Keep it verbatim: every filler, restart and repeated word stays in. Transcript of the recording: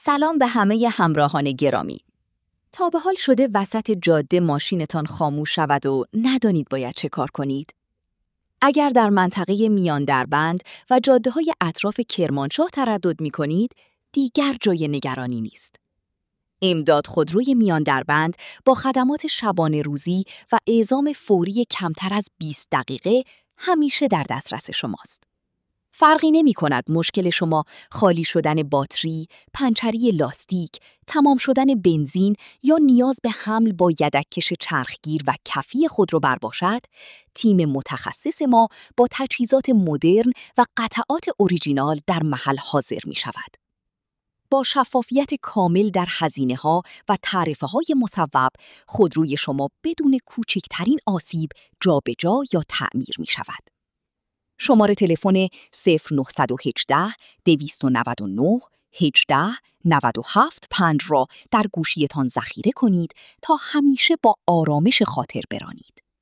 سلام به همه همراهان گرامی. تا به حال شده وسط جاده ماشینتان خاموش شود و ندانید باید چه کار کنید؟ اگر در منطقه میان دربند و جاده‌های اطراف کرمانشاه تردد می‌کنید، دیگر جای نگرانی نیست. امداد خودروی میان دربند با خدمات شبانه روزی و اعزام فوری کمتر از بیست دقیقه همیشه در دسترس شماست. فرقی نمی کند مشکل شما خالی شدن باتری، پنچری لاستیک، تمام شدن بنزین یا نیاز به حمل با یدک‌کش چرخگیر و کفی خودرو بر باشد، تیم متخصص ما با تجهیزات مدرن و قطعات اوریجینال در محل حاضر می شود. با شفافیت کامل در هزینه‌ها و تعرفه‌های مصوب، خودروی شما بدون کوچکترین آسیب جابجا یا تعمیر می شود. شماره تلفن صفر نه یک هشت، دویست و نود و نه، هجده، نود و هفت پنج را در گوشیتان ذخیره کنید تا همیشه با آرامش خاطر برانید.